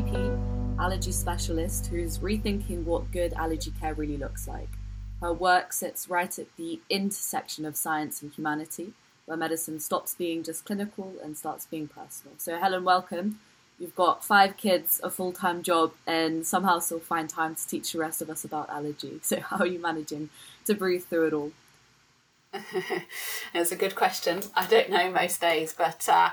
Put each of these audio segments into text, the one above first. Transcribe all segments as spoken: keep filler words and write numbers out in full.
P, allergy specialist who's rethinking what good allergy care really looks like. Her work sits right at the intersection of science and humanity, where medicine stops being just clinical and starts being personal. So Helen, welcome. You've got five kids, a full-time job, and somehow still find time to teach the rest of us about allergy. So how are you managing to breathe through it all? It's a good question. I don't know most days, but uh,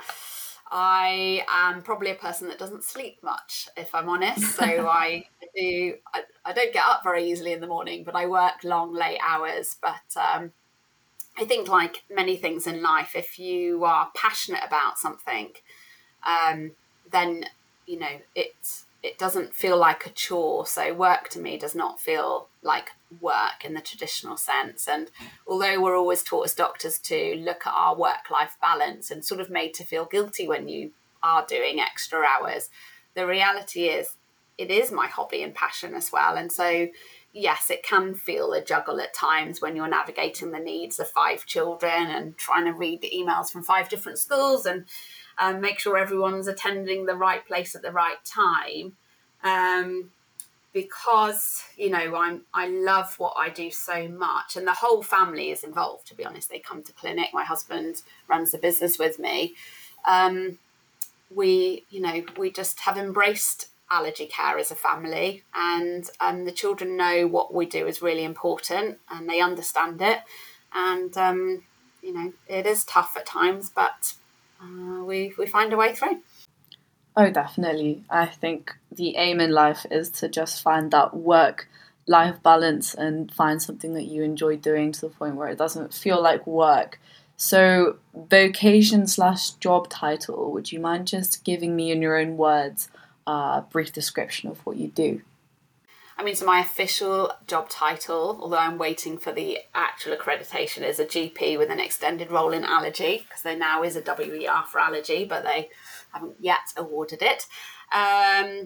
I am probably a person that doesn't sleep much, if I'm honest. So I do. I, I don't get up very easily in the morning, but I work long, late hours. But um, I think, like many things in life, if you are passionate about something, um, then you know it's it doesn't feel like a chore. So work to me does not feel like work in the traditional sense. And although we're always taught as doctors to look at our work-life balance and sort of made to feel guilty when you are doing extra hours, the reality is it is my hobby and passion as well. And so, yes, it can feel a juggle at times when you're navigating the needs of five children and trying to read the emails from five different schools and um, make sure everyone's attending the right place at the right time. Um, because, you know, I'm, I love what I do so much, and the whole family is involved, to be honest. They come to clinic. My husband runs the business with me. Um, we, you know, we just have embraced allergy care as a family, and um, the children know what we do is really important and they understand it. And, um, you know, it is tough at times, but uh, we, we find a way through. Oh, definitely. I think the aim in life is to just find that work-life balance and find something that you enjoy doing to the point where it doesn't feel like work. So, vocation slash job title, would you mind just giving me in your own words a brief description of what you do? I mean, so my official job title, although I'm waiting for the actual accreditation, is a G P with an extended role in allergy, because there now is a W E R for allergy, but they haven't yet awarded it. Um,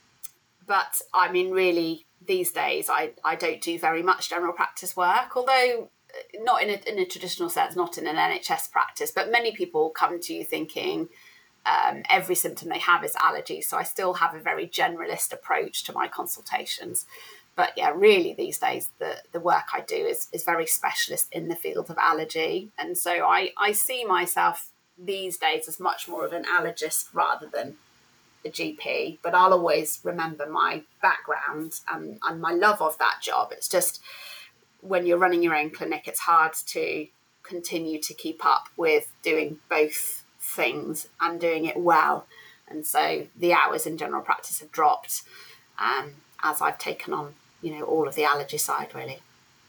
but I mean, really, these days, I, I don't do very much general practice work, although not in a, in a traditional sense, not in an N H S practice, but many people come to you thinking um, every symptom they have is allergy. So I still have a very generalist approach to my consultations. But yeah, really these days, the, the work I do is, is very specialist in the field of allergy. And so I, I see myself these days as much more of an allergist rather than a G P, but I'll always remember my background and, and my love of that job. It's just when you're running your own clinic, it's hard to continue to keep up with doing both things and doing it well. And so the hours in general practice have dropped um, as I've taken on, you know, all of the allergy side, really.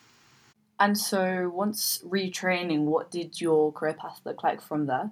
And so once retraining, what did your career path look like from there?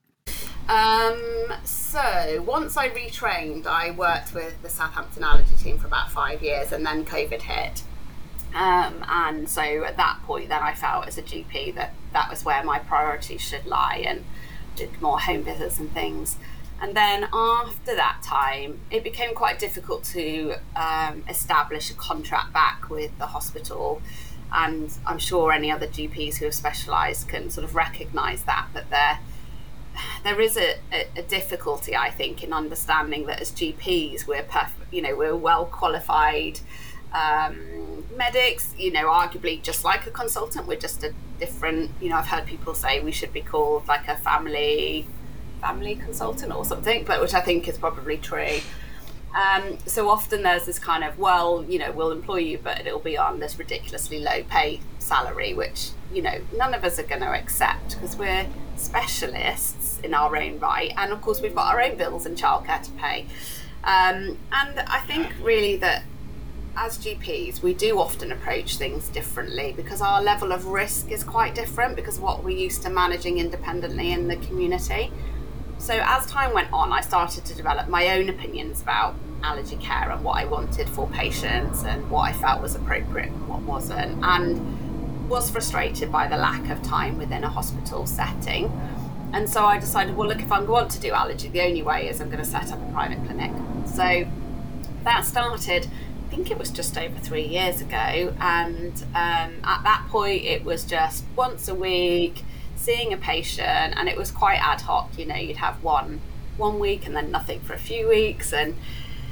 Um, so once I retrained, I worked with the Southampton allergy team for about five years and then COVID hit. Um, and so at that point, then I felt as a G P that that was where my priorities should lie, and did more home visits and things. And then after that time, it became quite difficult to um, establish a contract back with the hospital. And I'm sure any other G Ps who have specialised can sort of recognise that, that there, there is a, a, a difficulty, I think, in understanding that as G Ps, we're perf- you know, we're well qualified um, medics, you know, arguably just like a consultant. We're just a different, you know, I've heard people say we should be called like a family, family consultant or something, but which I think is probably true. Um, so often there's this kind of, well, you know, we'll employ you, but it'll be on this ridiculously low pay salary, which, you know, none of us are going to accept because we're specialists in our own right. And of course, we've got our own bills and childcare to pay. Um, and I think really that as G Ps, we do often approach things differently because our level of risk is quite different because of what we're used to managing independently in the community. So as time went on, I started to develop my own opinions about allergy care and what I wanted for patients and what I felt was appropriate and what wasn't, and was frustrated by the lack of time within a hospital setting. And so I decided, well, look, if I want to do allergy, the only way is I'm going to set up a private clinic. So that started, I think it was just over three years ago. And um, at that point, it was just once a week, seeing a patient, and it was quite ad hoc. You know, you'd have one one week and then nothing for a few weeks. And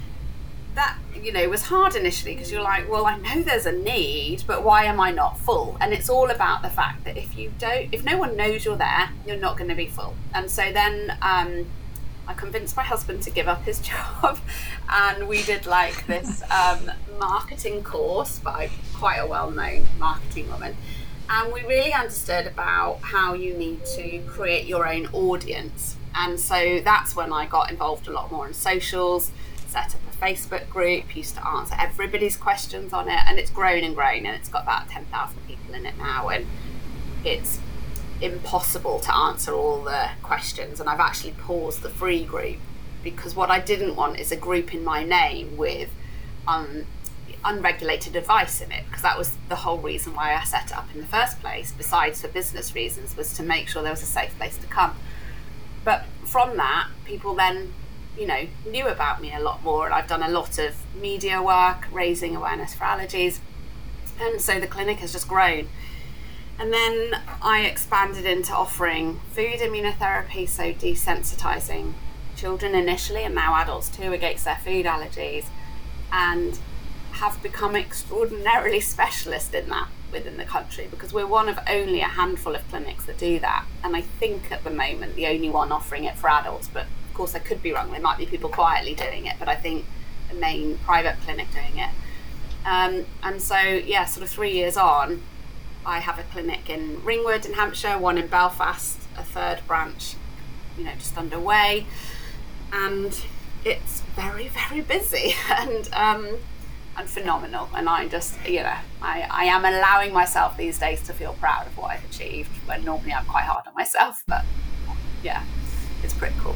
that, you know, was hard initially, because you're like, well, I know there's a need, but why am I not full? And it's all about the fact that if you don't, if no one knows you're there, you're not going to be full. And so then um, I convinced my husband to give up his job, and we did like this um, marketing course by quite a well-known marketing woman. And we really understood about how you need to create your own audience. And so that's when I got involved a lot more in socials, set up a Facebook group, used to answer everybody's questions on it, and it's grown and grown, and it's got about ten thousand people in it now, and it's impossible to answer all the questions. And I've actually paused the free group, because what I didn't want is a group in my name with um, unregulated advice in it, because that was the whole reason why I set it up in the first place, besides for business reasons, was to make sure there was a safe place to come. But from that, people then, you know, knew about me a lot more, and I've done a lot of media work, raising awareness for allergies, and so the clinic has just grown. And then I expanded into offering food immunotherapy, so desensitizing children initially, and now adults too, against their food allergies, and have become extraordinarily specialist in that within the country, because we're one of only a handful of clinics that do that, and I think at the moment the only one offering it for adults. But of course I could be wrong, there might be people quietly doing it, but I think the main private clinic doing it. Um, and so yeah, sort of three years on, I have a clinic in Ringwood in Hampshire, one in Belfast, a third branch, you know, just underway, and it's very, very busy and um, and phenomenal. And I just, you know, I, I am allowing myself these days to feel proud of what I've achieved, when normally I'm quite hard on myself. But yeah, it's pretty cool.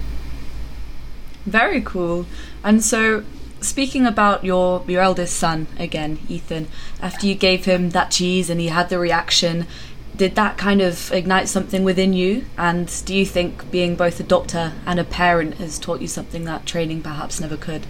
Very cool. And so, speaking about your your eldest son again, Ethan, after you gave him that cheese and he had the reaction, did that kind of ignite something within you? And do you think being both a doctor and a parent has taught you something that training perhaps never could?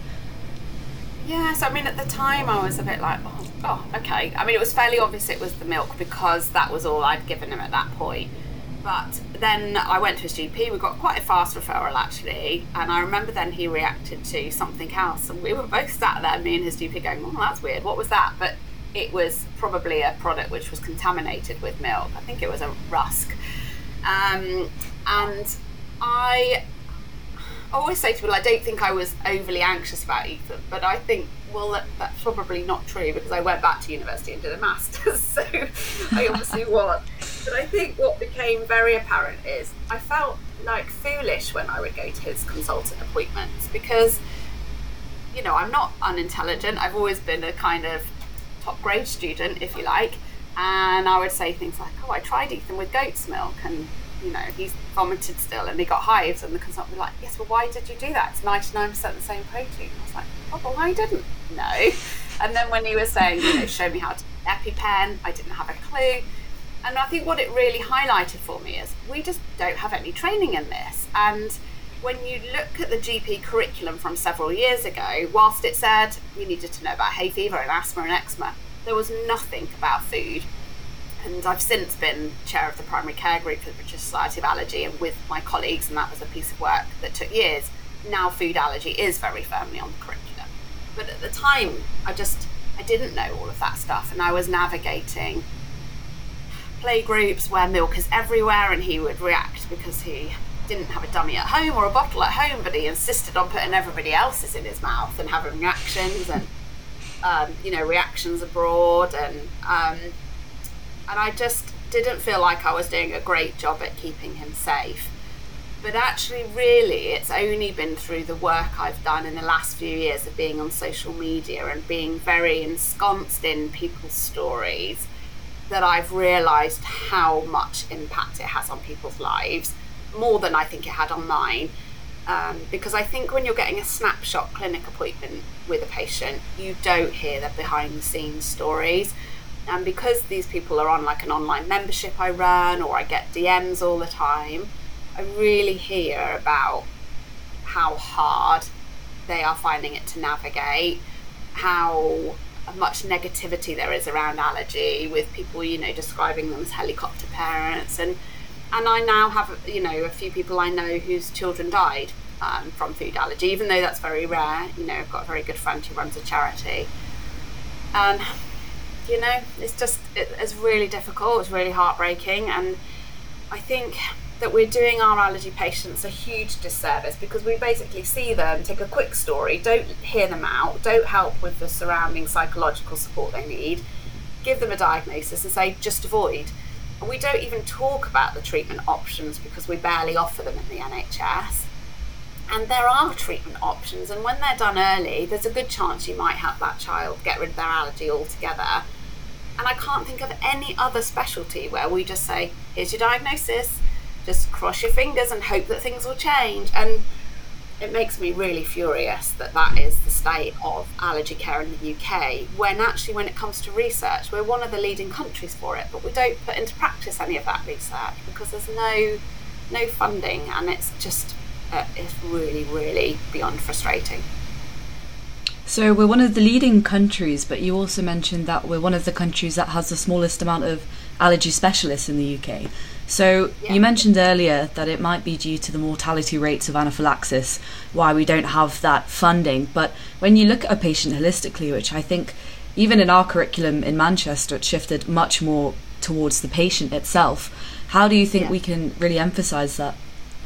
Yes, I mean, at the time I was a bit like, oh, oh, okay. I mean, it was fairly obvious it was the milk, because that was all I'd given him at that point. But then I went to his G P, we got quite a fast referral actually, and I remember then he reacted to something else, and we were both sat there, me and his G P, going, oh, that's weird, what was that? But it was probably a product which was contaminated with milk. I think it was a rusk. Um, and I always say to people, I don't think I was overly anxious about Ethan, but I think, well, that, that's probably not true, because I went back to university and did a master's, so I obviously was. But I think what became very apparent is I felt like foolish when I would go to his consultant appointments, because, you know, I'm not unintelligent. I've always been a kind of top grade student, if you like, and I would say things like, oh, I tried Ethan with goat's milk, and, you know, he's vomited still and he got hives, and the consultant would be like, yes, well, why did you do that? It's ninety-nine percent the same protein. I was like, oh, well, I didn't know. And then when he was saying, you know, show me how to do EpiPen, I didn't have a clue. And I think what it really highlighted for me is we just don't have any training in this. And when you look at the G P curriculum from several years ago, whilst it said you needed to know about hay fever and asthma and eczema, there was nothing about food. And I've since been chair of the primary care group for the British Society of Allergy, and with my colleagues, and that was a piece of work that took years. Now food allergy is very firmly on the curriculum. But at the time, I just, I didn't know all of that stuff, and I was navigating play groups where milk is everywhere, and he would react because he didn't have a dummy at home or a bottle at home, but he insisted on putting everybody else's in his mouth and having reactions, and um, you know, reactions abroad, and um, and I just didn't feel like I was doing a great job at keeping him safe. But actually, really, it's only been through the work I've done in the last few years of being on social media and being very ensconced in people's stories that I've realised how much impact it has on people's lives, more than I think it had on mine. Um, because I think when you're getting a snapshot clinic appointment with a patient, you don't hear the behind the scenes stories. And because these people are on like an online membership I run, or I get D Ms all the time, I really hear about how hard they are finding it to navigate, how much negativity there is around allergy, with people, you know, describing them as helicopter parents. And and I now have, you know, a few people I know whose children died um, from food allergy, even though that's very rare. You know, I've got a very good friend who runs a charity. And, you know, it's just, it, it's really difficult, it's really heartbreaking. And I think that we're doing our allergy patients a huge disservice because we basically see them, take a quick story, don't hear them out, don't help with the surrounding psychological support they need, give them a diagnosis and say, just avoid. And we don't even talk about the treatment options because we barely offer them in the N H S. And there are treatment options, and when they're done early, there's a good chance you might help that child get rid of their allergy altogether. And I can't think of any other specialty where we just say, here's your diagnosis, just cross your fingers and hope that things will change. And it makes me really furious that that is the state of allergy care in the U K, when actually when it comes to research, we're one of the leading countries for it, but we don't put into practice any of that research because there's no no funding, and it's just uh, it's really, really beyond frustrating. So we're one of the leading countries, but you also mentioned that we're one of the countries that has the smallest amount of allergy specialists in the U K. So yeah. You mentioned earlier that it might be due to the mortality rates of anaphylaxis why we don't have that funding. But when you look at a patient holistically, which I think even in our curriculum in Manchester, it shifted much more towards the patient itself. How do you think yeah. we can really emphasise that?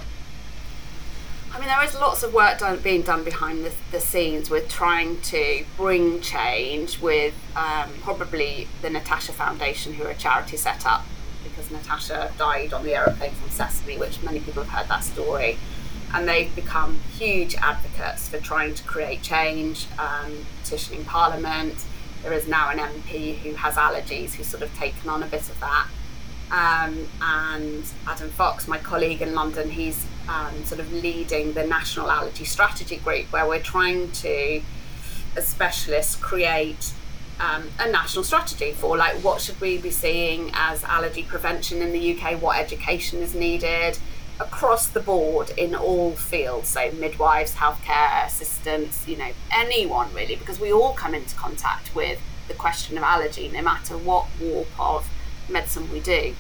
I mean, there is lots of work done, being done behind the, the scenes with trying to bring change with um, probably the Natasha Foundation, who are a charity set up because Natasha died on the aeroplane from Sesame, which many people have heard that story. And they've become huge advocates for trying to create change, um, petitioning Parliament. There is now an M P who has allergies who's sort of taken on a bit of that. Um, and Adam Fox, my colleague in London, he's um, sort of leading the National Allergy Strategy Group, where we're trying to, as specialists, create um, a national strategy for like what should we be seeing as allergy prevention in the U K, what education is needed across the board in all fields, so midwives, healthcare assistants, you know, anyone really, because we all come into contact with the question of allergy, no matter what walk of medicine we do.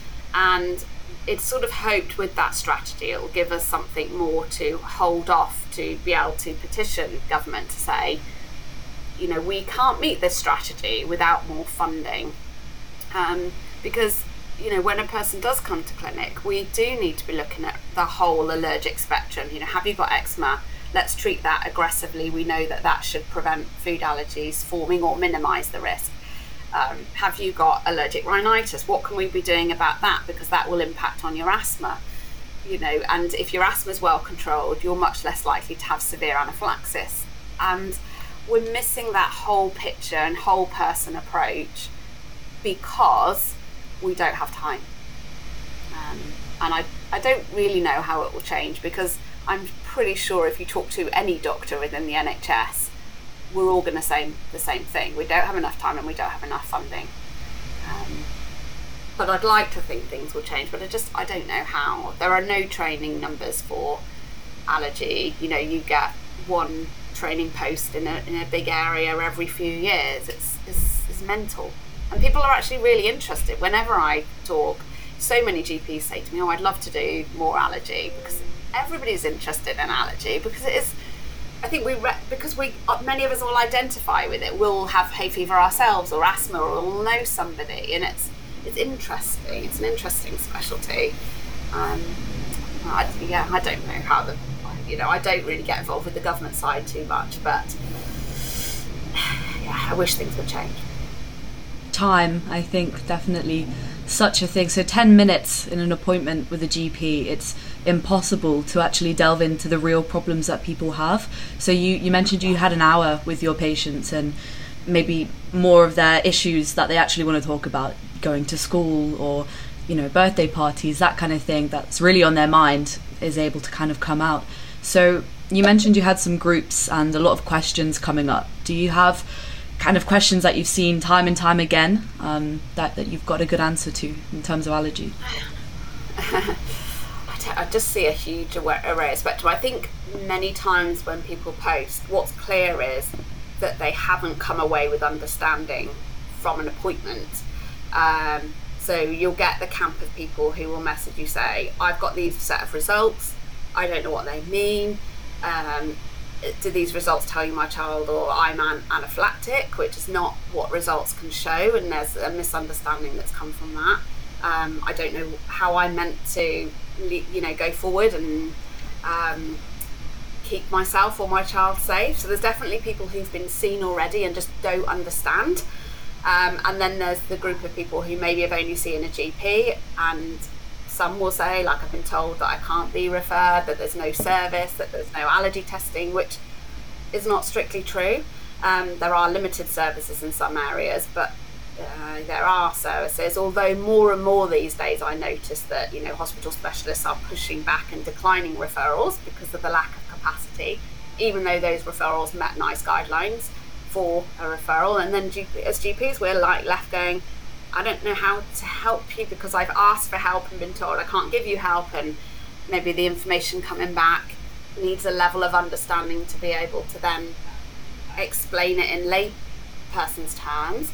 And it's sort of hoped with that strategy it'll give us something more to hold off to be able to petition government to say, you know, we can't meet this strategy without more funding. Um, because, you know, when a person does come to clinic, we do need to be looking at the whole allergic spectrum. You know, have you got eczema? Let's treat that aggressively. We know that that should prevent food allergies forming or minimise the risk. Um, have you got allergic rhinitis? What can we be doing about that? Because that will impact on your asthma. You know, and if your asthma is well controlled, you're much less likely to have severe anaphylaxis. And we're missing that whole picture and whole person approach because we don't have time. Um, and I, I don't really know how it will change, because I'm pretty sure if you talk to any doctor within the N H S, we're all going to say the same thing. We don't have enough time and we don't have enough funding. Um, but I'd like to think things will change, but I just, I don't know how. There are no training numbers for allergy. You know, you get one training post in a in a big area every few years. It's, it's, it's mental. And people are actually really interested. Whenever I talk, so many G Ps say to me, oh, I'd love to do more allergy, because everybody's interested in allergy, because it is, I think we, re- because we, many of us all identify with it. We'll have hay fever ourselves or asthma, or we'll know somebody, and it's it's interesting. It's an interesting specialty. Um, I, yeah, I don't know how the, you know, I don't really get involved with the government side too much, but yeah, I wish things would change. Time, I think, definitely such a thing. So ten minutes in an appointment with a G P, it's impossible to actually delve into the real problems that people have. So you, you mentioned you had an hour with your patients, and maybe more of their issues that they actually want to talk about, going to school or, you know, birthday parties, that kind of thing that's really on their mind is able to kind of come out. So you mentioned you had some groups and a lot of questions coming up. Do you have kind of questions that you've seen time and time again um, that, that you've got a good answer to in terms of allergy? I, I just see a huge array of spectrum. I think many times when people post, what's clear is that they haven't come away with understanding from an appointment. Um, so you'll get the camp of people who will message you, say, I've got these set of results, I don't know what they mean. Um, do these results tell you my child or I'm an- anaphylactic, which is not what results can show, and there's a misunderstanding that's come from that. Um, I don't know how I'm meant to, you know, go forward and um, keep myself or my child safe. So there's definitely people who've been seen already and just don't understand. Um, and then there's the group of people who maybe have only seen a G P, and some will say, like, I've been told that I can't be referred, that there's no service, that there's no allergy testing, which is not strictly true. Um, there are limited services in some areas, but uh, there are services, although more and more these days I notice that, you know, hospital specialists are pushing back and declining referrals because of the lack of capacity, even though those referrals met NICE guidelines for a referral. And then G P, as G Ps, we're like left going, I don't know how to help you because I've asked for help and been told I can't give you help, and maybe the information coming back needs a level of understanding to be able to then explain it in lay person's terms.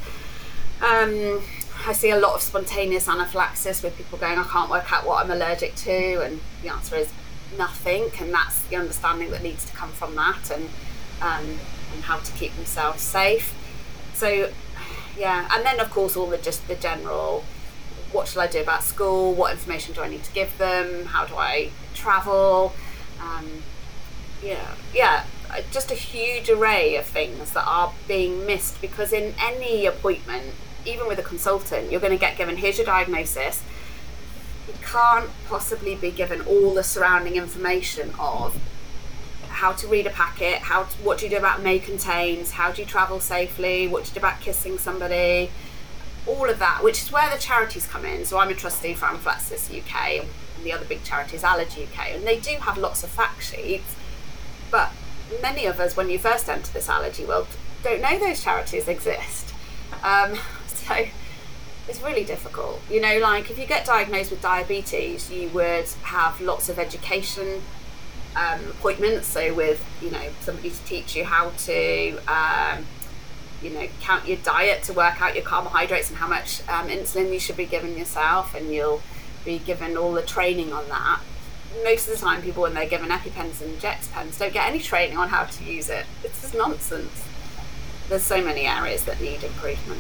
Um, I see a lot of spontaneous anaphylaxis with people going, I can't work out what I'm allergic to, and the answer is nothing, and that's the understanding that needs to come from that, and um, and how to keep themselves safe. So yeah, and then of course all the just the general, what shall I do about school, what information do I need to give them, how do I travel, um, yeah, yeah, just a huge array of things that are being missed, because in any appointment, even with a consultant, you're going to get given, here's your diagnosis. You can't possibly be given all the surrounding information of how to read a packet, how to, what do you do about may contains, how do you travel safely, what do you do about kissing somebody, all of that, which is where the charities come in. So I'm a trustee for Anaphylaxis U K, and the other big charity is Allergy U K, and they do have lots of fact sheets, but many of us, when you first enter this allergy world, don't know those charities exist. Um, so it's really difficult. You know, like if you get diagnosed with diabetes, you would have lots of education um, appointments. So with, you know, somebody to teach you how to, um, you know, count your diet to work out your carbohydrates and how much um, insulin you should be giving yourself, and you'll be given all the training on that. Most of the time, people, when they're given EpiPens and Dexpens, don't get any training on how to use it. It's just nonsense. There's so many areas that need improvement.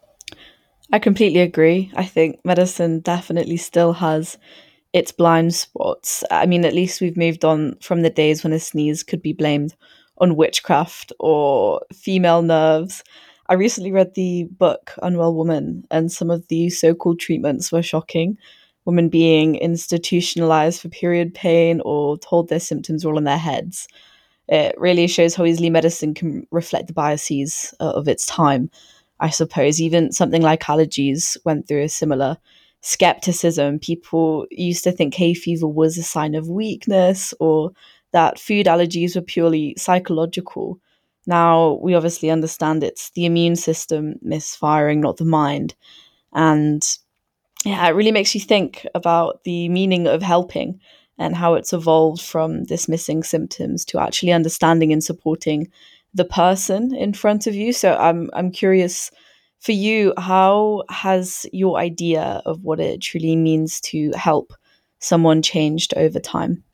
I completely agree. I think medicine definitely still has its blind spots. I mean, at least we've moved on from the days when a sneeze could be blamed on witchcraft or female nerves. I recently read the book Unwell Woman, and some of the so-called treatments were shocking. Women being institutionalized for period pain or told their symptoms were all in their heads. It really shows how easily medicine can reflect the biases uh, of its time. I suppose even something like allergies went through a similar skepticism. People used to think hay fever was a sign of weakness, or that food allergies were purely psychological. Now we obviously understand it's the immune system misfiring, not the mind. And yeah, it really makes you think about the meaning of helping and how it's evolved from dismissing symptoms to actually understanding and supporting the person in front of you. So I'm I'm curious, for you, how has your idea of what it truly means to help someone changed over time?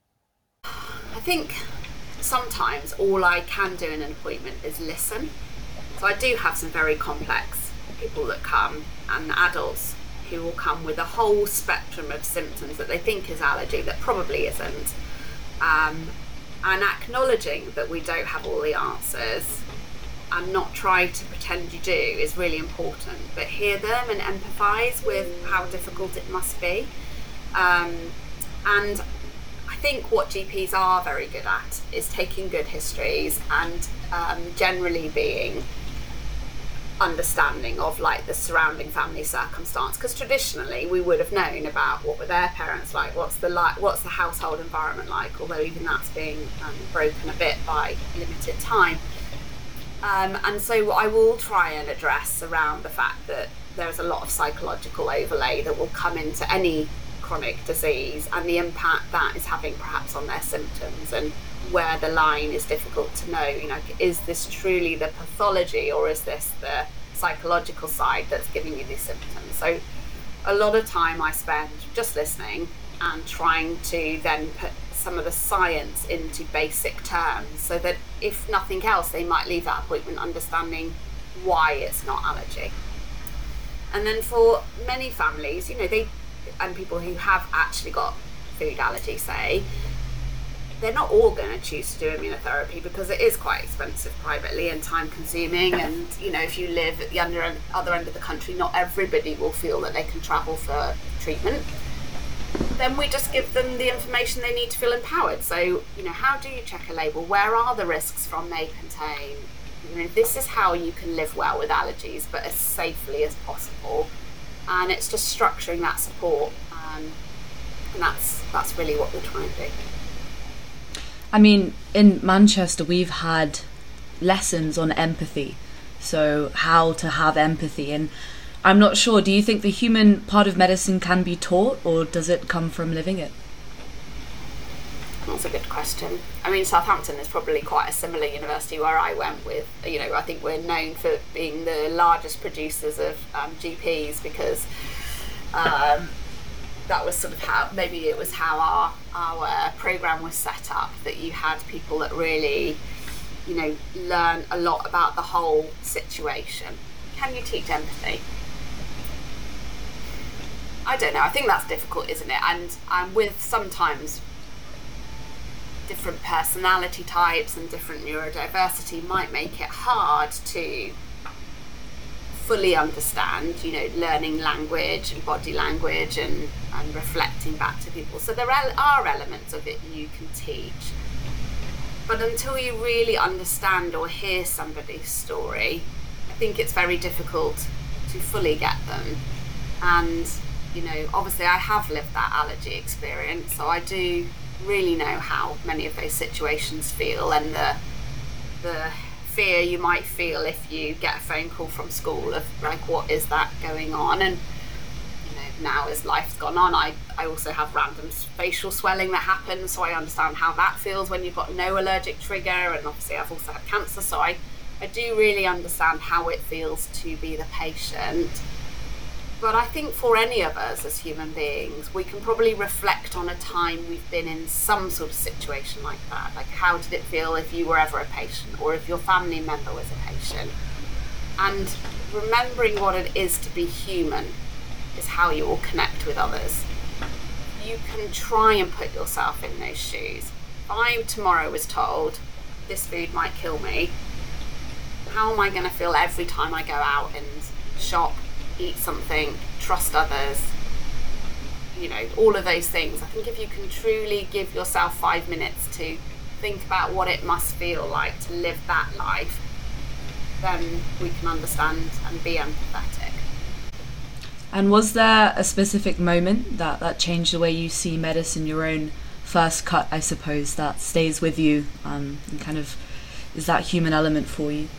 I think sometimes all I can do in an appointment is listen. So I do have some very complex people that come, and adults who will come with a whole spectrum of symptoms that they think is allergy that probably isn't. Um, and acknowledging that we don't have all the answers and not try to pretend you do is really important, but hear them and empathise with how difficult it must be. Um, and I think what G Ps are very good at is taking good histories and um, generally being understanding of like the surrounding family circumstance, because traditionally we would have known about what were their parents like, what's the like what's the household environment like, although even that's being um, broken a bit by limited time. Um, and so I will try and address around the fact that there's a lot of psychological overlay that will come into any chronic disease, and the impact that is having perhaps on their symptoms, and where the line is difficult to know. You know, is this truly the pathology, or is this the psychological side that's giving you these symptoms? So a lot of time I spend just listening and trying to then put some of the science into basic terms, so that if nothing else, they might leave that appointment understanding why it's not allergy. And then for many families, you know, they and people who have actually got food allergy, say, they're not all going to choose to do immunotherapy because it is quite expensive privately and time consuming, and you know, if you live at the under, other end of the country, not everybody will feel that they can travel for treatment. Then we just give them the information they need to feel empowered. So, you know, how do you check a label? Where are the risks from may contain? You know, this is how you can live well with allergies, but as safely as possible. And it's just structuring that support, um, and that's that's really what we're trying to do. I mean, in Manchester, we've had lessons on empathy, so how to have empathy. And I'm not sure, do you think the human part of medicine can be taught, or does it come from living it? That's a good question. I mean, Southampton is probably quite a similar university where I went with, you know, I think we're known for being the largest producers of um, G Ps because um, that was sort of how, maybe it was how our, our programme was set up, that you had people that really, you know, learn a lot about the whole situation. Can you teach empathy? I don't know, I think that's difficult, isn't it? And, and with sometimes different personality types and different neurodiversity might make it hard to fully understand, you know, learning language and body language and, and reflecting back to people. So there are elements of it you can teach. But until you really understand or hear somebody's story, I think it's very difficult to fully get them. And, you know, obviously I have lived that allergy experience, so I do really know how many of those situations feel, and the the fear you might feel if you get a phone call from school of like, what is that going on? And you know, now as life's gone on, I, I also have random facial swelling that happens, so I understand how that feels when you've got no allergic trigger, and obviously I've also had cancer, so I, I do really understand how it feels to be the patient. But I think for any of us as human beings, we can probably reflect on a time we've been in some sort of situation like that. Like, how did it feel if you were ever a patient, or if your family member was a patient? And remembering what it is to be human is how you will connect with others. You can try and put yourself in those shoes. If I tomorrow was told, this food might kill me, how am I going to feel every time I go out and shop, eat something, trust others, you know, all of those things. I think if you can truly give yourself five minutes to think about what it must feel like to live that life, then we can understand and be empathetic. And was there a specific moment that, that changed the way you see medicine, your own first cut, I suppose, that stays with you, um, and kind of is that human element for you?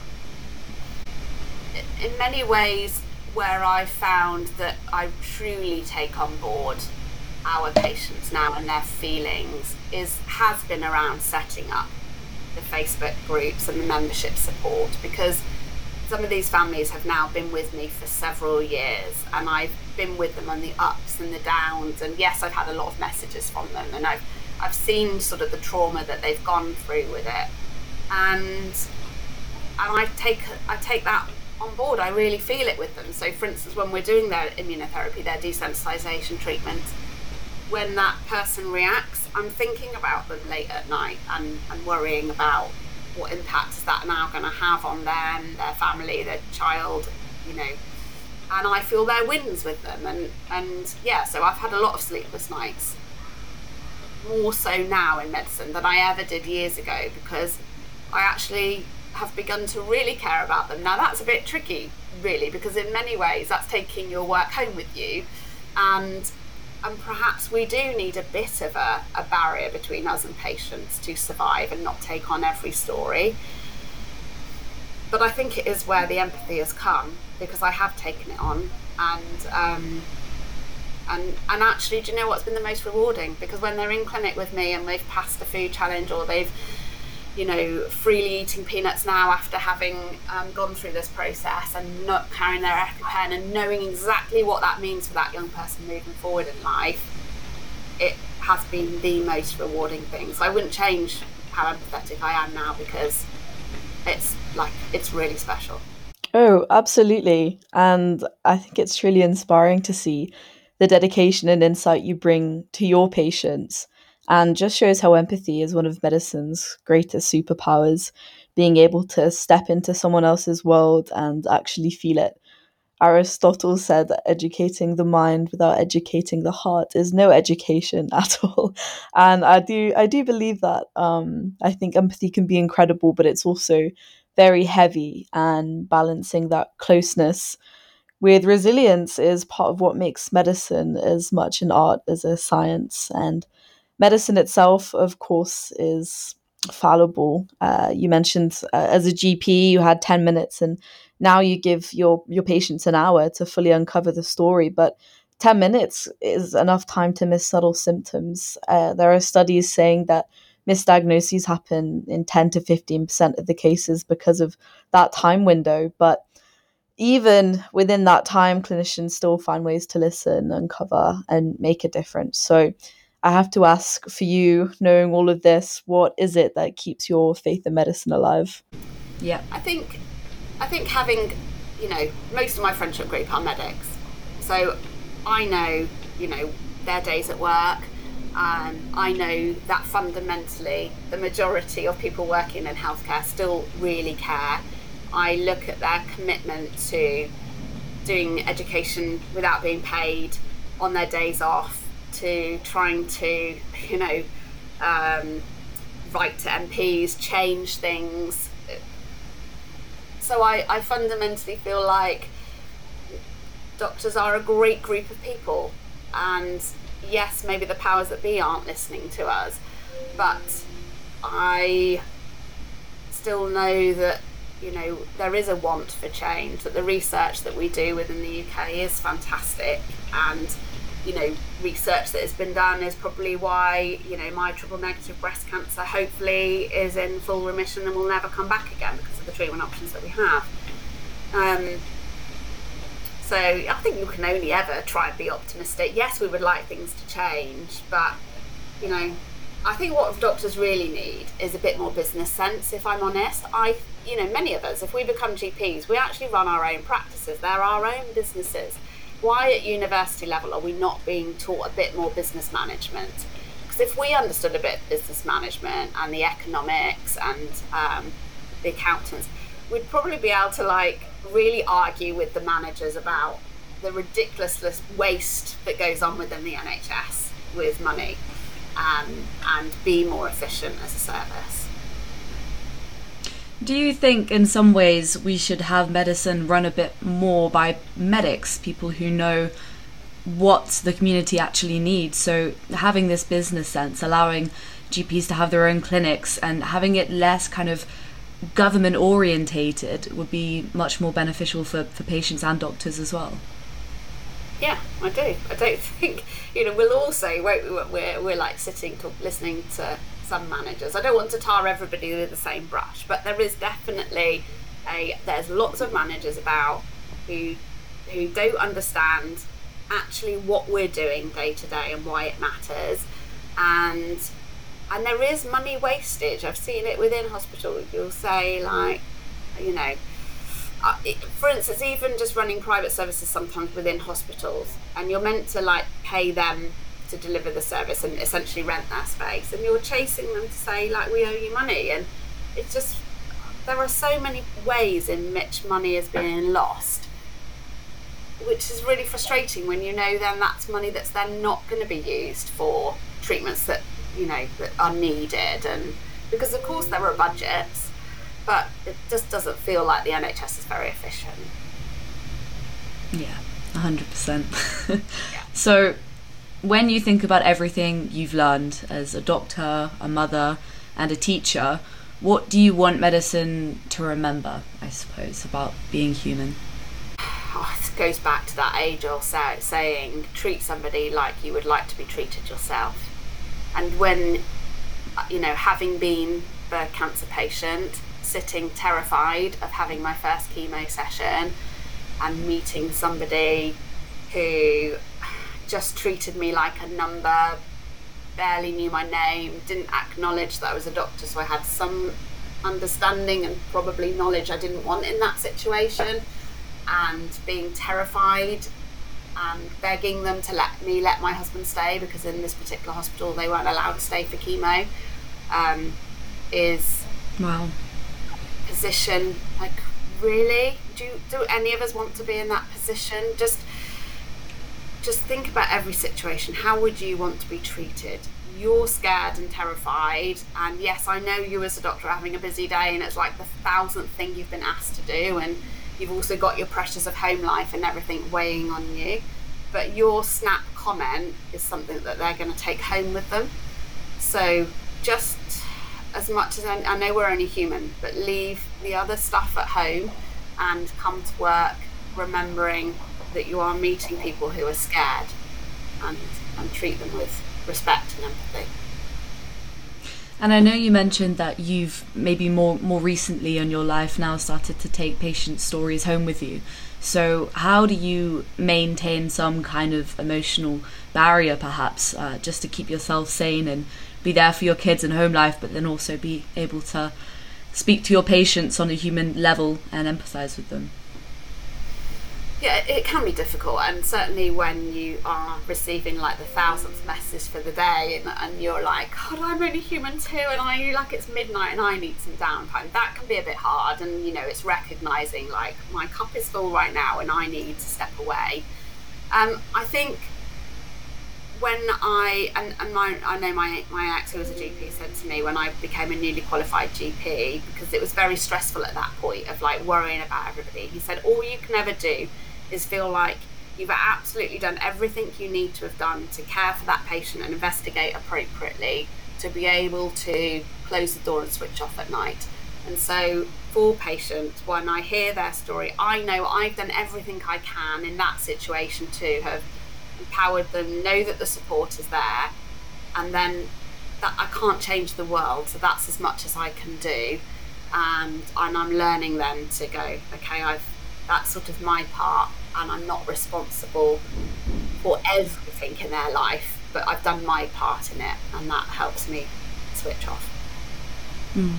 In many ways, where I found that I truly take on board our patients now and their feelings is has been around setting up the Facebook groups and the membership support, because some of these families have now been with me for several years, and I've been with them on the ups and the downs, and yes, I've had a lot of messages from them, and I've I've seen sort of the trauma that they've gone through with it, and and I take I take that on board. I really feel it with them. So for instance, when we're doing their immunotherapy, their desensitization treatment, when that person reacts, I'm thinking about them late at night and, and worrying about what impact is that now going to have on them, their family, their child, you know, and I feel their wins with them. And, and yeah, so I've had a lot of sleepless nights, more so now in medicine than I ever did years ago, because I actually have begun to really care about them. Now that's a bit tricky, really, because in many ways that's taking your work home with you, and and perhaps we do need a bit of a, a barrier between us and patients to survive and not take on every story. But I think it is where the empathy has come, because I have taken it on, and um, and and actually, do you know what's been the most rewarding? Because when they're in clinic with me and they've passed the food challenge, or they've, you know, freely eating peanuts now after having um, gone through this process, and not carrying their EpiPen, and knowing exactly what that means for that young person moving forward in life, it has been the most rewarding thing. So I wouldn't change how empathetic I am now, because it's like, it's really special. Oh, absolutely. And I think it's really inspiring to see the dedication and insight you bring to your patients, and just shows how empathy is one of medicine's greatest superpowers, being able to step into someone else's world and actually feel it. Aristotle said that educating the mind without educating the heart is no education at all. And I do I do believe that. Um, I think empathy can be incredible, but it's also very heavy, and balancing that closeness with resilience is part of what makes medicine as much an art as a science. And medicine itself, of course, is fallible. Uh, you mentioned uh, as a G P, you had ten minutes, and now you give your, your patients an hour to fully uncover the story. But ten minutes is enough time to miss subtle symptoms. Uh, there are studies saying that misdiagnoses happen in ten to fifteen percent of the cases because of that time window. But even within that time, clinicians still find ways to listen, uncover, and make a difference. So I have to ask, for you, knowing all of this, what is it that keeps your faith in medicine alive? Yeah, I think, I think having, you know, most of my friendship group are medics, so I know, you know, their days at work. Um, I know that fundamentally the majority of people working in healthcare still really care. I look at their commitment to doing education without being paid on their days off, to trying to, you know, um, write to M Ps, change things. So I, I fundamentally feel like doctors are a great group of people, and yes, maybe the powers that be aren't listening to us, but I still know that, you know, there is a want for change, that the research that we do within the U K is fantastic, and, you know, research that has been done is probably why, you know, my triple negative breast cancer hopefully is in full remission and will never come back again because of the treatment options that we have. Um, so I think you can only ever try and be optimistic. Yes, we would like things to change, but, you know, I think what doctors really need is a bit more business sense, if I'm honest. I, you know, many of us, if we become G Ps, we actually run our own practices. They're our own businesses. Why at university level are we not being taught a bit more business management? Because if we understood a bit of business management and the economics and um, the accountants, we'd probably be able to, like, really argue with the managers about the ridiculous waste that goes on within the N H S with money. Um, and be more efficient as a service. Do you think in some ways we should have medicine run a bit more by medics, people who know what the community actually needs? So having this business sense, allowing G Ps to have their own clinics and having it less kind of government orientated would be much more beneficial for, for patients and doctors as well. Yeah, I do. I don't think, you know, we'll all say, we're, we're, we're like sitting to listening to some managers. I don't want to tar everybody with the same brush, but there is definitely a, there's lots of managers about who, who don't understand actually what we're doing day to day and why it matters. And, and there is money wastage. I've seen it within hospitals. You'll say, like, you know, Uh, it, for instance, even just running private services sometimes within hospitals, and you're meant to, like, pay them to deliver the service and essentially rent their space, and you're chasing them to say, like, we owe you money. And it's just, there are so many ways in which money is being lost, which is really frustrating when you know then that's money that's then not going to be used for treatments that, you know, that are needed. And because of course there are budgets, but it just doesn't feel like the N H S is very efficient. Yeah, one hundred percent. Yeah. So when you think about everything you've learned as a doctor, a mother, and a teacher, what do you want medicine to remember, I suppose, about being human? Oh, it goes back to that age-old saying, treat somebody like you would like to be treated yourself. And when, you know, having been a cancer patient, sitting terrified of having my first chemo session and meeting somebody who just treated me like a number, barely knew my name, didn't acknowledge that I was a doctor, so I had some understanding and probably knowledge I didn't want in that situation, and being terrified and begging them to let me let my husband stay, because in this particular hospital they weren't allowed to stay for chemo, um, is wow position. Like, really, do do any of us want to be in that position? Just just think about every situation. How would you want to be treated? You're scared and terrified, and yes, I know you as a doctor are having a busy day and it's like the thousandth thing you've been asked to do, and you've also got your pressures of home life and everything weighing on you, but your snap comment is something that they're going to take home with them. So just, as much as I, I know we're only human, but leave the other stuff at home and come to work remembering that you are meeting people who are scared, and, and treat them with respect and empathy. And I know you mentioned that you've maybe more more recently in your life now started to take patient stories home with you. So how do you maintain some kind of emotional barrier, perhaps, uh, just to keep yourself sane and be there for your kids and home life, but then also be able to speak to your patients on a human level and empathise with them? Yeah, it can be difficult, and certainly when you are receiving like the thousandth message for the day, and, and you're like, God, I'm only human too, and I like it's midnight and I need some downtime. That can be a bit hard, and you know, it's recognising like my cup is full right now and I need to step away. Um, I think when I and, and my I know my my ex, who was a G P, said to me when I became a newly qualified G P, because it was very stressful at that point of like worrying about everybody. He said, all you can ever do is feel like you've absolutely done everything you need to have done to care for that patient and investigate appropriately to be able to close the door and switch off at night. And so for patients, when I hear their story, I know I've done everything I can in that situation to have empowered them, know that the support is there, and then that I can't change the world, so that's as much as I can do. And, and I'm learning then to go, okay, I've that's sort of my part, and I'm not responsible for everything in their life, but I've done my part in it, and that helps me switch off. Mm.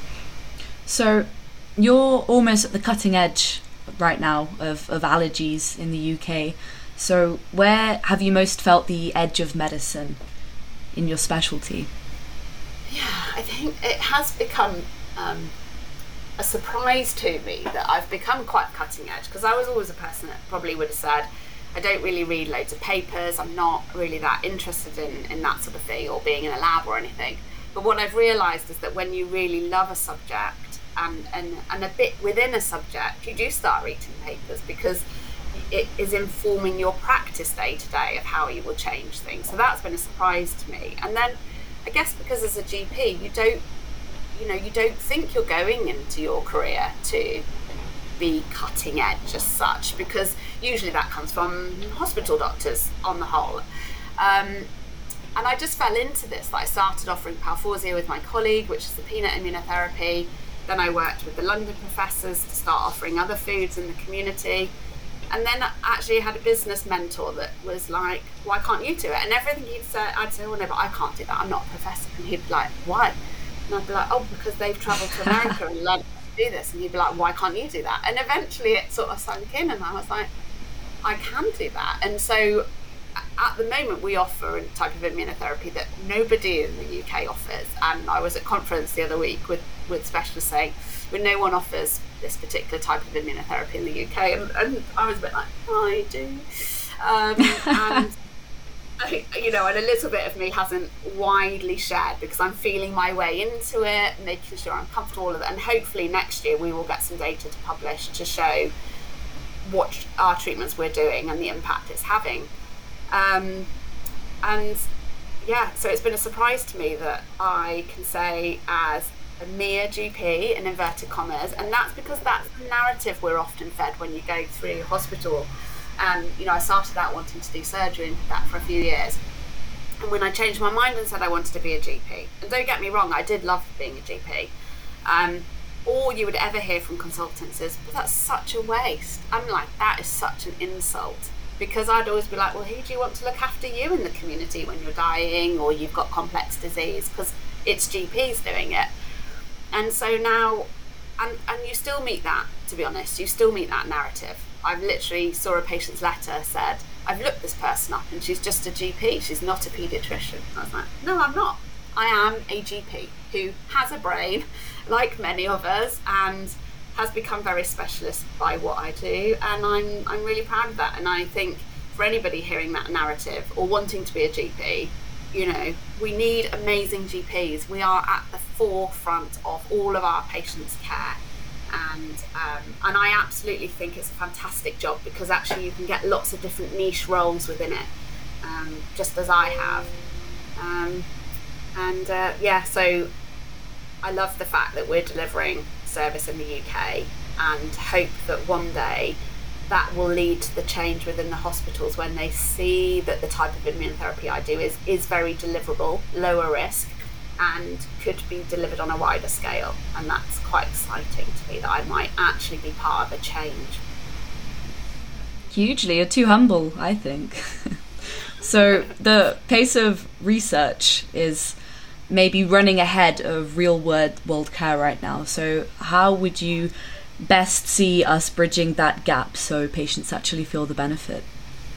So you're almost at the cutting edge right now of, of allergies in the U K. So where have you most felt the edge of medicine in your specialty? Yeah, I think it has become um, a surprise to me that I've become quite cutting edge, because I was always a person that probably would have said, I don't really read loads of papers, I'm not really that interested in, in that sort of thing, or being in a lab or anything. But what I've realised is that when you really love a subject and, and, and a bit within a subject, you do start reading papers, because it is informing your practice day to day of how you will change things. So that's been a surprise to me. And then I guess because as a G P, you don't you know, you don't think you're going into your career to be cutting edge as such, because usually that comes from hospital doctors on the whole. Um, and I just fell into this. Like, I started offering Palforzia with my colleague, which is the peanut immunotherapy. Then I worked with the London professors to start offering other foods in the community. And then I actually had a business mentor that was like, why can't you do it? And everything he'd say, I'd say, oh no, but I can't do that. I'm not a professor. And he'd be like, why? And I'd be like, oh, because they've travelled to America and learned how to do this. And he'd be like, why can't you do that? And eventually it sort of sunk in, and I was like, I can do that. And so at the moment we offer a type of immunotherapy that nobody in the U K offers. And I was at a conference the other week with, with specialists saying, well, no one offers this particular type of immunotherapy in the U K. And, and I was a bit like, I do. Um, and I, you know, and a little bit of me hasn't widely shared, because I'm feeling my way into it, making sure I'm comfortable with it, and hopefully next year we will get some data to publish to show what our treatments we're doing and the impact it's having. Um, and yeah, so it's been a surprise to me that I can say, as a mere G P in inverted commas, and that's because that's the narrative we're often fed when you go through hospital. And you know, I started out wanting to do surgery and did that for a few years, and when I changed my mind and said I wanted to be a G P, and don't get me wrong, I did love being a G P, um, all you would ever hear from consultants is, but that's such a waste. I'm like, that is such an insult because I'd always be like, well, who do you want to look after you in the community when you're dying or you've got complex disease? Because it's G Ps doing it. And so now, and, and you still meet that, to be honest, you still meet that narrative. I've literally saw a patient's letter said, I've looked this person up and she's just a G P, she's not a paediatrician. I was like, no, I'm not. I am a G P who has a brain, like many of us, and has become very specialist by what I do, and I'm I'm really proud of that. And I think for anybody hearing that narrative or wanting to be a G P, you know, we need amazing G Ps. We are at the forefront of all of our patients' care, and um, and I absolutely think it's a fantastic job, because actually you can get lots of different niche roles within it, um, just as I have. Um, and uh, yeah, so I love the fact that we're delivering service in the U K, and hope that one day that will lead to the change within the hospitals when they see that the type of immunotherapy I do is, is very deliverable, lower risk, and could be delivered on a wider scale. And that's quite exciting to me, that I might actually be part of a change. Hugely, you're too humble, I think. So the pace of research is maybe running ahead of real world world care right now. So how would you best see us bridging that gap so patients actually feel the benefit?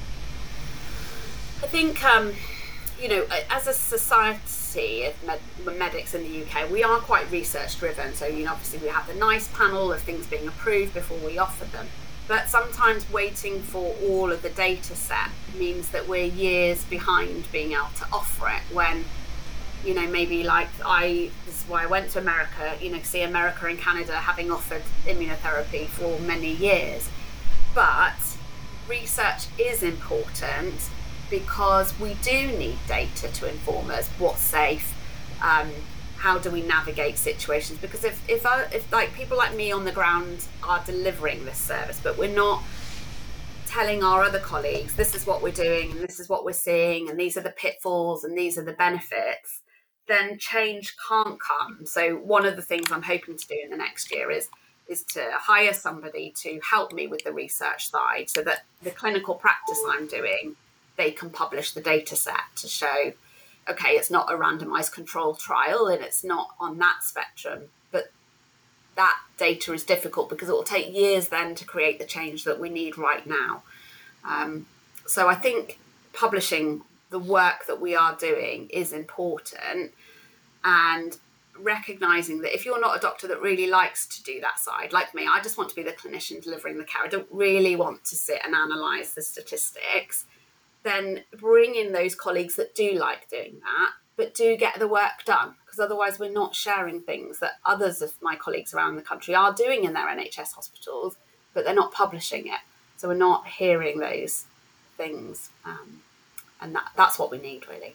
I think, um, you know, as a society of med- medics in the U K, we are quite research driven. So, you know, obviously we have the NICE panel of things being approved before we offer them. But sometimes waiting for all of the data set means that we're years behind being able to offer it, when, you know, maybe like I, this is why I went to America, you know, see America and Canada having offered immunotherapy for many years. But research is important, because we do need data to inform us what's safe, um, how do we navigate situations. Because if, if, I, if like people like me on the ground are delivering this service, but we're not telling our other colleagues, this is what we're doing and this is what we're seeing and these are the pitfalls and these are the benefits, then change can't come. So one of the things I'm hoping to do in the next year is is to hire somebody to help me with the research side, so that the clinical practice I'm doing, they can publish the data set to show, okay, it's not a randomized controlled trial and it's not on that spectrum, but that data is difficult because it will take years then to create the change that we need right now. Um, so I think publishing the work that we are doing is important, and recognizing that if you're not a doctor that really likes to do that side, like me, I just want to be the clinician delivering the care, I don't really want to sit and analyze the statistics, then bring in those colleagues that do like doing that, but do get the work done, because otherwise we're not sharing things that others of my colleagues around the country are doing in their N H S hospitals, but they're not publishing it. So we're not hearing those things. Um, and that, that's what we need, really.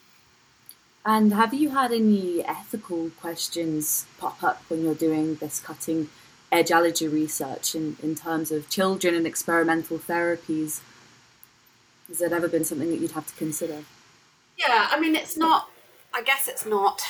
And have you had any ethical questions pop up when you're doing this cutting edge allergy research in, in terms of children and experimental therapies? Has that ever been something that you'd have to consider? Yeah, I mean, it's not, I guess it's not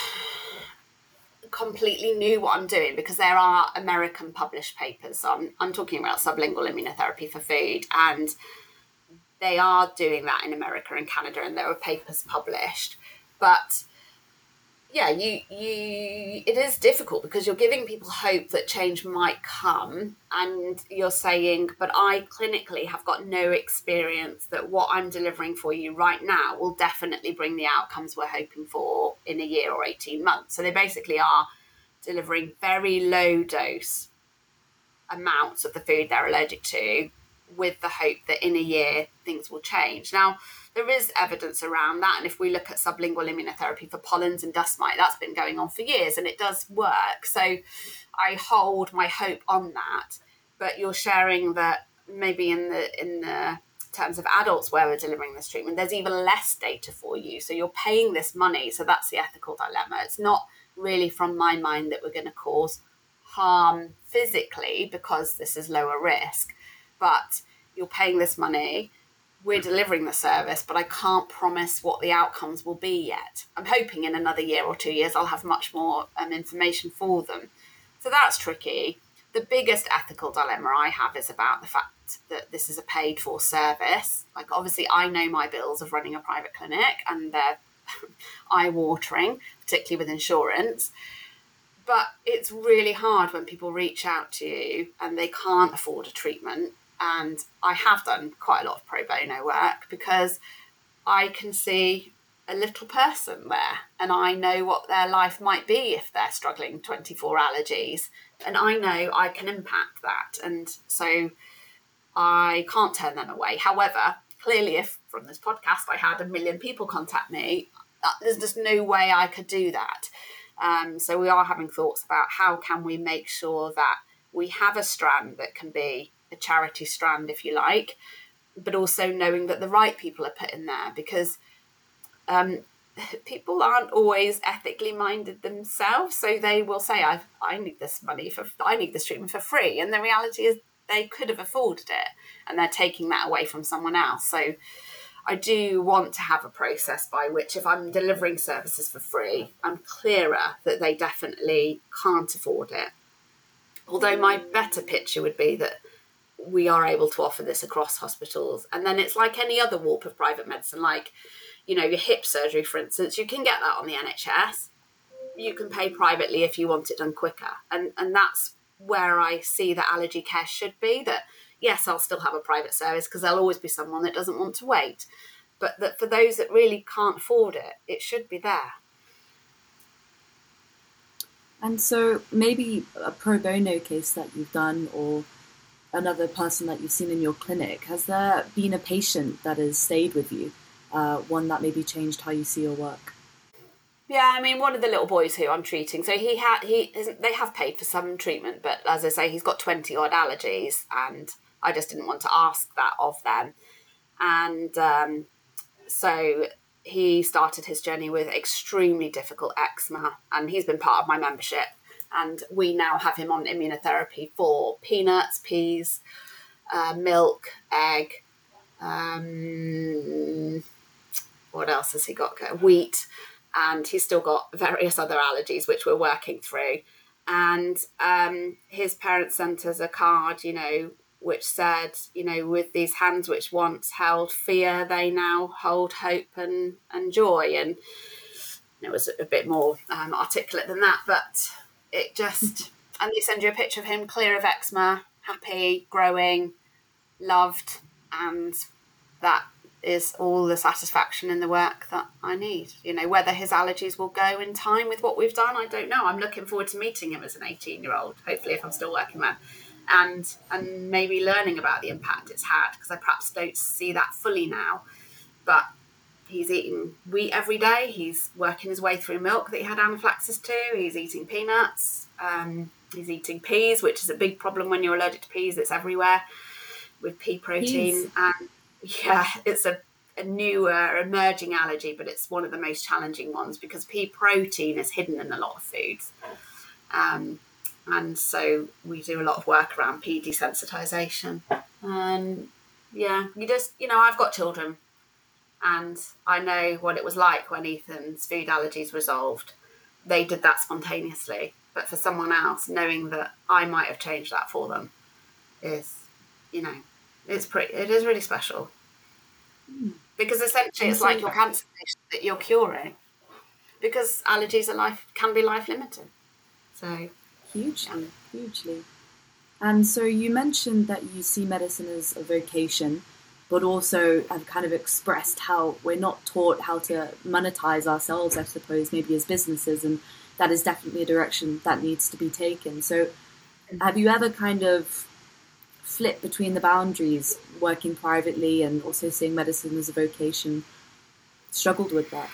completely new what I'm doing, because there are American published papers. So I'm, I'm talking about sublingual immunotherapy for food, and they are doing that in America and Canada, and there are papers published. But yeah, you you it is difficult, because you're giving people hope that change might come, and you're saying, but I clinically have got no experience that what I'm delivering for you right now will definitely bring the outcomes we're hoping for in a year or eighteen months. So they basically are delivering very low dose amounts of the food they're allergic to, with the hope that in a year things will change. Now, there is evidence around that, and if we look at sublingual immunotherapy for pollens and dust mite, that's been going on for years and it does work. So I hold my hope on that. But you're sharing that maybe in the in the terms of adults where we're delivering this treatment, there's even less data for you. So you're paying this money. So that's the ethical dilemma. It's not really from my mind that we're going to cause harm physically because this is lower risk, but you're paying this money, we're delivering the service, but I can't promise what the outcomes will be yet. I'm hoping in another year or two years I'll have much more um, information for them. So that's tricky. the biggest ethical dilemma I have is about the fact that this is a paid for service. Like, obviously, I know my bills of running a private clinic, and they're eye-watering, particularly with insurance. But it's really hard when people reach out to you and they can't afford a treatment. And I have done quite a lot of pro bono work because I can see a little person there, and I know what their life might be if they're struggling twenty-four allergies, and I know I can impact that. And so I can't turn them away. However, clearly, if from this podcast I had a million people contact me, there's just no way I could do that. Um, so we are having thoughts about how can we make sure that we have a strand that can be a charity strand, if you like, but also knowing that the right people are put in there, because um, people aren't always ethically minded themselves. So they will say, I I need this money for, I need this treatment for free. And the reality is they could have afforded it, and they're taking that away from someone else. So I do want to have a process by which, if I'm delivering services for free, I'm clearer that they definitely can't afford it. Although my better picture would be that we are able to offer this across hospitals. And then it's like any other warp of private medicine, like, you know, your hip surgery, for instance, you can get that on the N H S. You can pay privately if you want it done quicker. And, and that's where I see that allergy care should be, that yes, I'll still have a private service because there'll always be someone that doesn't want to wait. But that for those that really can't afford it, it should be there. And so maybe a pro bono case that you've done, or another person that you've seen in your clinic, has there been a patient that has stayed with you, uh, one that maybe changed how you see your work? Yeah, I mean, one of the little boys who I'm treating, so he had he they have paid for some treatment, but as I say, he's got twenty odd allergies, and I just didn't want to ask that of them. And um, so he started his journey with extremely difficult eczema, and he's been part of my membership. And we now have him on immunotherapy for peanuts, peas, uh, milk, egg. Um, what else has he got? Wheat. And he's still got various other allergies, which we're working through. And um, his parents sent us a card, you know, which said, you know, with these hands which once held fear, they now hold hope and, and joy. And it was a bit more um, articulate than that, but it just, and they send you a picture of him clear of eczema, happy, growing, loved, and that is all the satisfaction in the work that I need. You know, whether his allergies will go in time with what we've done, I don't know. I'm looking forward to meeting him as an eighteen-year-old, hopefully, if I'm still working then, and and maybe learning about the impact it's had, because I perhaps don't see that fully now. But he's eating wheat every day. He's working his way through milk that he had anaphylaxis to. He's eating peanuts. Um, he's eating peas, which is a big problem when you're allergic to peas. It's everywhere with pea protein. Peas. And yeah, it's a, a newer emerging allergy, but it's one of the most challenging ones because pea protein is hidden in a lot of foods. Um, and so we do a lot of work around pea desensitization. And yeah, you just, you know, I've got children and I know what it was like when Ethan's food allergies resolved. They did that spontaneously. But for someone else, knowing that I might have changed that for them is, you know, It's pretty. It is really special because essentially it's like your cancer patient that you're curing, because allergies are life can be life limiting. So hugely, yeah. hugely. And so you mentioned that you see medicine as a vocation, but also have kind of expressed how we're not taught how to monetize ourselves, I suppose, maybe as businesses, and that is definitely a direction that needs to be taken. So, have you ever kind of flip between the boundaries, working privately and also seeing medicine as a vocation? Struggled with that?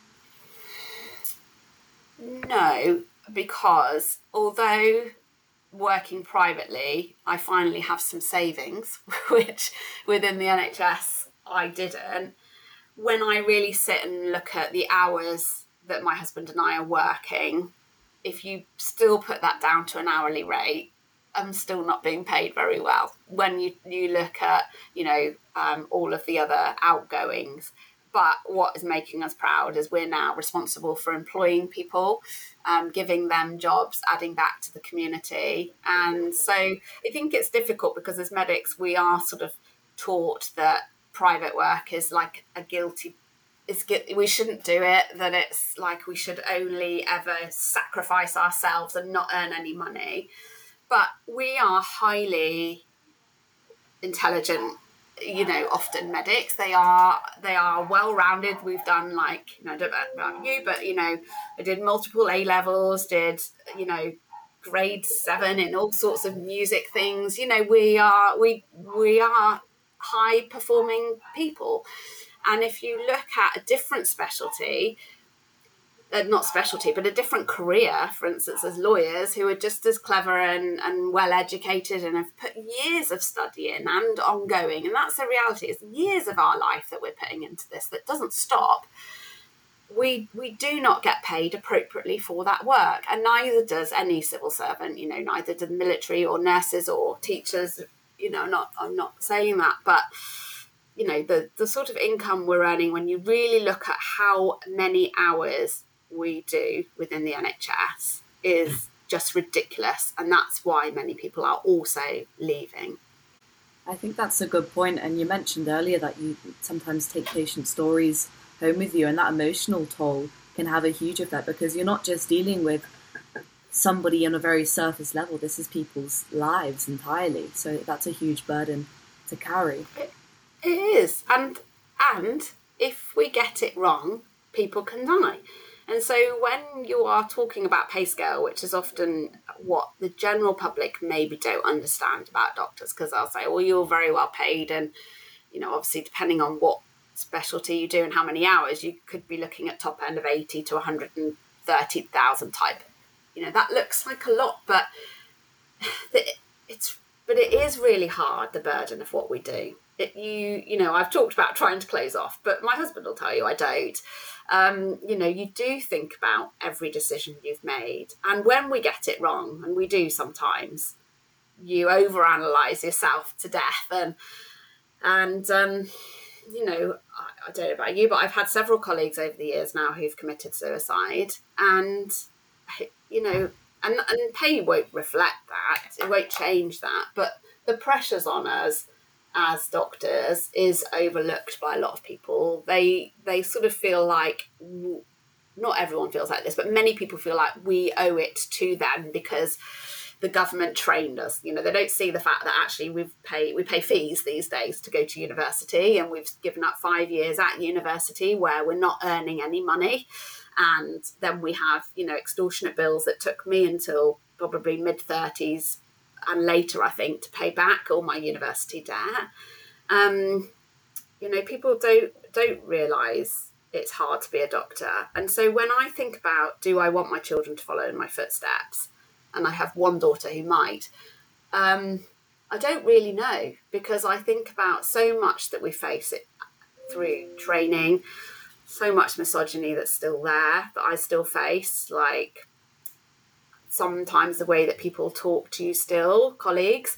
No, because although working privately, I finally have some savings, which within the N H S I didn't. When I really sit and look at the hours that my husband and I are working, if you still put that down to an hourly rate, I'm still not being paid very well. When you, you look at, you know, um, all of the other outgoings, But what is making us proud is we're now responsible for employing people, um, giving them jobs, adding back to the community. And so I think it's difficult because as medics, we are sort of taught that private work is like a guilty, it's, we shouldn't do it, that it's like we should only ever sacrifice ourselves and not earn any money. But we are highly intelligent, you know, often medics. They are they are well-rounded. We've done, like, you know, I don't know about you, but, you know, I did multiple A levels, did, you know, grade seven in all sorts of music things. You know, we are we we are high-performing people. And if you look at a different specialty, Uh, not specialty, but a different career, for instance, as lawyers who are just as clever and, and well educated and have put years of study in and ongoing, and that's the reality, it's years of our life that we're putting into this that doesn't stop. We we do not get paid appropriately for that work, and neither does any civil servant, you know, neither do the military or nurses or teachers, you know, not I'm not saying that, but you know, the the sort of income we're earning, when you really look at how many hours we do within the N H S, is just ridiculous, and that's why many people are also leaving. I think that's a good point, and you mentioned earlier that you sometimes take patient stories home with you, and that emotional toll can have a huge effect because you're not just dealing with somebody on a very surface level, this is people's lives entirely, so that's a huge burden to carry. It, it is, and and if we get it wrong, people can die. And so when you are talking about pay scale, which is often what the general public maybe don't understand about doctors, because they'll say, well, you're very well paid. And, you know, obviously, depending on what specialty you do and how many hours, you could be looking at top end of eighty to one hundred thirty thousand type. You know, that looks like a lot, but it's but it is really hard, the burden of what we do. It, you you know, I've talked about trying to close off, but my husband will tell you I don't. Um, you know, you do think about every decision you've made. And when we get it wrong, and we do sometimes, you overanalyze yourself to death. And, and um, you know, I, I don't know about you, but I've had several colleagues over the years now who've committed suicide. And, you know, and, and pay won't reflect that. It won't change that. But the pressures on us as doctors is overlooked by a lot of people. They they sort of feel like, not everyone feels like this, but many people feel like we owe it to them because the government trained us. You know, they don't see the fact that actually we've pay we pay fees these days to go to university, and we've given up five years at university where we're not earning any money. And then we have, you know, extortionate bills that took me until probably mid thirties and later, I think, to pay back all my university debt. Um, you know, people don't don't realise it's hard to be a doctor. And so when I think about, do I want my children to follow in my footsteps? And I have one daughter who might. Um, I don't really know, because I think about so much that we face it through training, so much misogyny that's still there, that I still face, like sometimes the way that people talk to you still, colleagues.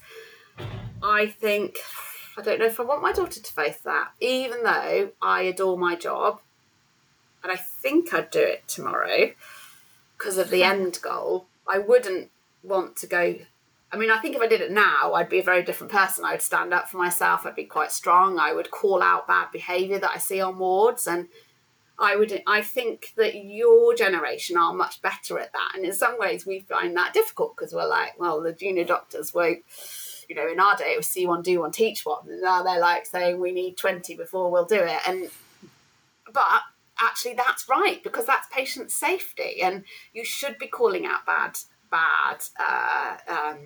I think, I don't know if I want my daughter to face that, even though I adore my job. And I think I'd do it tomorrow because of the end goal. I wouldn't want to go. I mean, I think if I did it now, I'd be a very different person. I would stand up for myself. I'd be quite strong. I would call out bad behaviour that I see on wards. And I would, I think that your generation are much better at that. And in some ways we find that difficult because we're like, well, the junior doctors won't, you know, in our day it was see one, do one, teach one. And now they're like saying we need twenty before we'll do it. And, but actually that's right, because that's patient safety. And you should be calling out bad, bad, uh, um,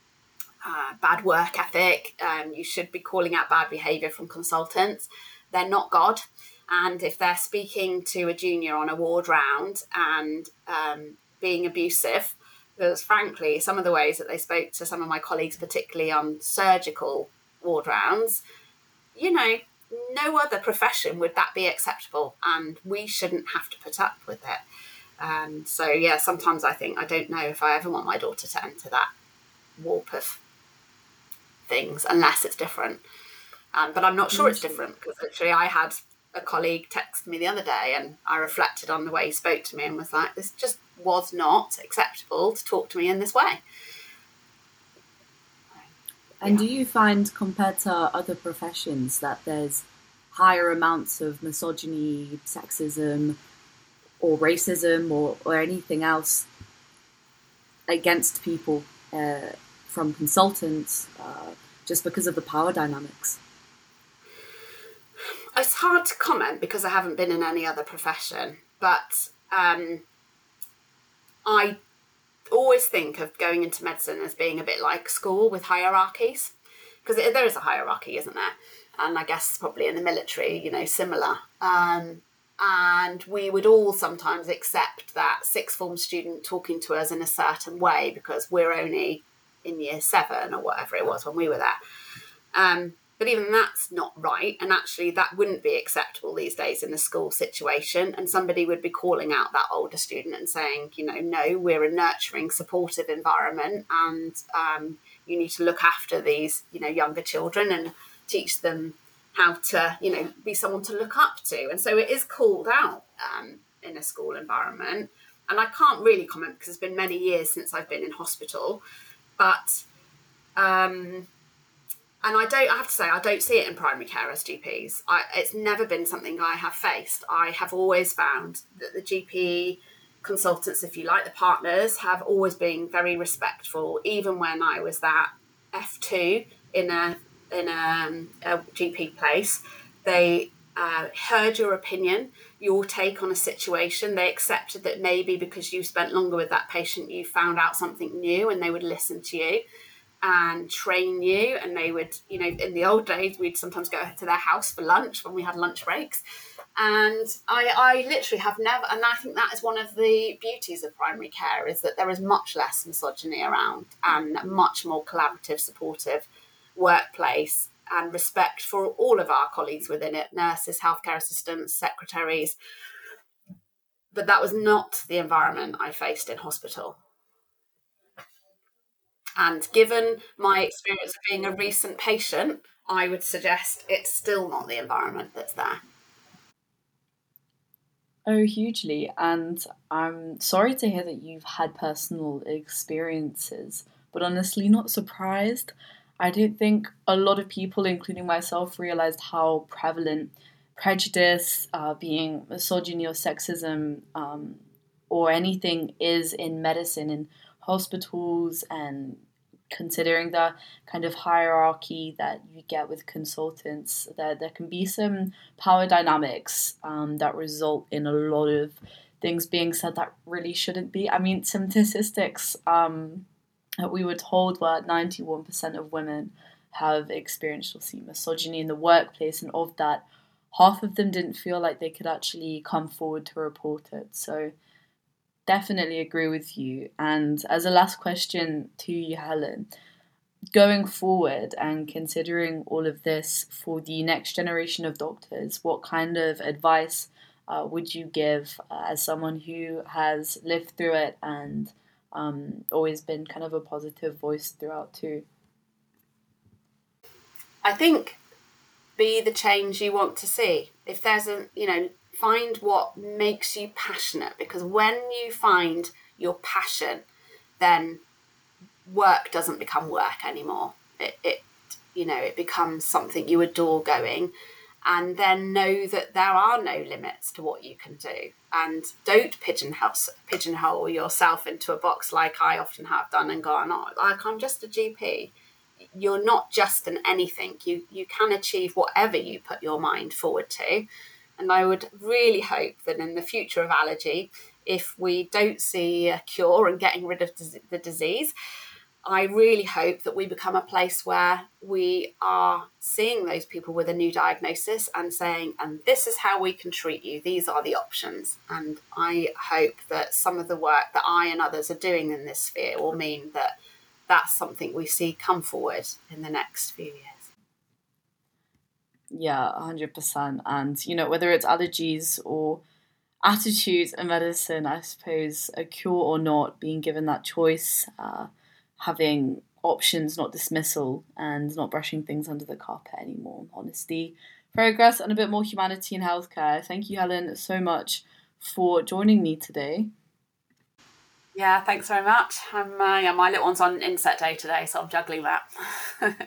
uh, bad work ethic. Um, you should be calling out bad behaviour from consultants. They're not God. And if they're speaking to a junior on a ward round and um, being abusive, because frankly, some of the ways that they spoke to some of my colleagues, particularly on surgical ward rounds, you know, no other profession would that be acceptable, and we shouldn't have to put up with it. And so, yeah, sometimes I think, I don't know if I ever want my daughter to enter that warp of things unless it's different. Um, but I'm not sure it's different, because literally I had a colleague texted me the other day, and I reflected on the way he spoke to me and was like, this just was not acceptable to talk to me in this way. And Yeah. do you find, compared to other professions, that there's higher amounts of misogyny, sexism, or racism, or, or anything else against people uh, from consultants, uh, just because of the power dynamics? It's hard to comment because I haven't been in any other profession, but um, I always think of going into medicine as being a bit like school with hierarchies, because there is a hierarchy, isn't there? And I guess probably in the military, you know, similar. Um, and we would all sometimes accept that sixth form student talking to us in a certain way because we're only in year seven or whatever it was when we were there. Um, but even that's not right. And actually that wouldn't be acceptable these days in a school situation. And somebody would be calling out that older student and saying, you know, no, we're a nurturing, supportive environment. And um, you need to look after these, you know, younger children and teach them how to, you know, be someone to look up to. And so it is called out um, in a school environment. And I can't really comment because it's been many years since I've been in hospital. But... Um, And I don't, I have to say, I don't see it in primary care as G Ps. I, it's never been something I have faced. I have always found that the G P consultants, if you like, the partners, have always been very respectful, even when I was that F two in a in a, a G P place. They uh, heard your opinion, your take on a situation. They accepted that maybe because you spent longer with that patient, you found out something new, and they would listen to you and train you. And they would, you know, in the old days, we'd sometimes go to their house for lunch when we had lunch breaks. And I, I literally have never, and I think that is one of the beauties of primary care, is that there is much less misogyny around and much more collaborative, supportive workplace and respect for all of our colleagues within it, nurses, healthcare assistants, secretaries. But that was not the environment I faced in hospital. And given my experience of being a recent patient, I would suggest it's still not the environment that's there. Oh, hugely. And I'm sorry to hear that you've had personal experiences, but honestly, not surprised. I don't think a lot of people, including myself, realized how prevalent prejudice, uh, being misogyny or sexism, um, or anything is in medicine, in hospitals, and considering the kind of hierarchy that you get with consultants, that there can be some power dynamics um, that result in a lot of things being said that really shouldn't be. I mean, some statistics um, that we were told were ninety-one percent of women have experienced or seen misogyny in the workplace, and of that, half of them didn't feel like they could actually come forward to report it. So definitely agree with you. And as a last question to you, Helen, going forward and considering all of this for the next generation of doctors, what kind of advice uh, would you give uh, as someone who has lived through it and um, always been kind of a positive voice throughout too? I think be the change you want to see. If there's a, you know, find what makes you passionate, because when you find your passion, then work doesn't become work anymore. It, it you know, it becomes something you adore going, and then know that there are no limits to what you can do, and don't pigeonhole pigeonhole yourself into a box like I often have done and gone, oh, like I'm just a G P. You're not just an anything. You you can achieve whatever you put your mind forward to. And I would really hope that in the future of allergy, if we don't see a cure and getting rid of the disease, I really hope that we become a place where we are seeing those people with a new diagnosis and saying, and this is how we can treat you. These are the options. And I hope that some of the work that I and others are doing in this sphere will mean that that's something we see come forward in the next few years. Yeah, one hundred percent. And, you know, whether it's allergies or attitudes in medicine, I suppose a cure or not, being given that choice, uh, having options, not dismissal, and not brushing things under the carpet anymore. Honesty progress and a bit more humanity in healthcare. Thank you, Helen, so much for joining me today. Yeah, thanks very much. I'm, uh, yeah, my little one's on inset day today, so I'm juggling that.